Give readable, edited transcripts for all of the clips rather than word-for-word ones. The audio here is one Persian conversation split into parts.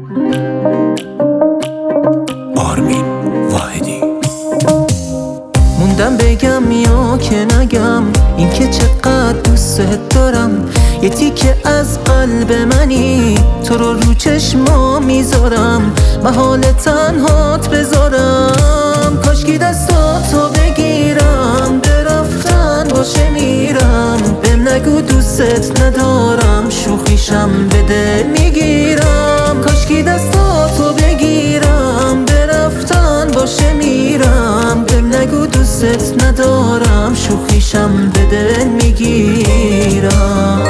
آرمین واحدی. موندم بگم یا که نگم این که چقدر دوست دارم، یه تیکه از قلب منی تو رو چشما میذارم، محال تنهات بذارم. کاشکی دستاتو بگیرم برفتن باشه میرم، بهم نگو دوست ندارم شوخیشم به دل میگیرم. کاشکی دستاتو بگیرم برفتن باشه میرم، بهم نگو دوست ندارم شوخیشم به دل میگیرم.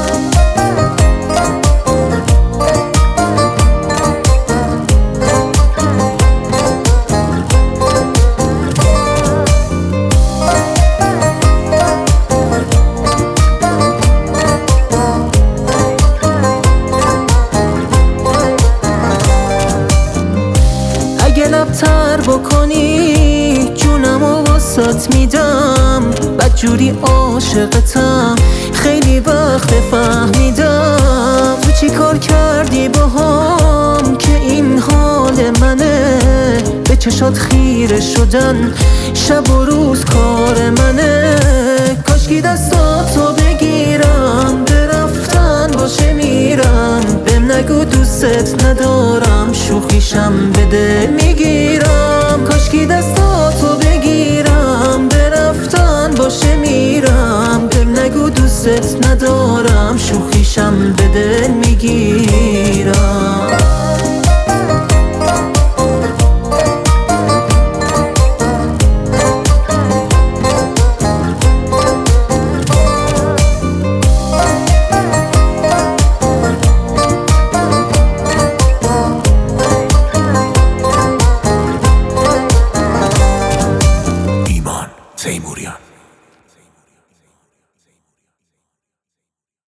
اگه لبتر بکنی جونمو واسات میدم، بدجوری عاشقتم خیلی وقت فهمیدم. تو چی کار کردی باهام که این حال منه، به چشات خیره شدن شب و روز کار منه. کاشکی دستاتو بگیرم برفتن باشه میرم، بهم نگو دوست ندارم شوخیشم به دل میگیرم. کاشکی دستاتو بگیرم برفتن باشه میرم، بهم نگو دوست ندارم شوخیشم به دل میگیرم.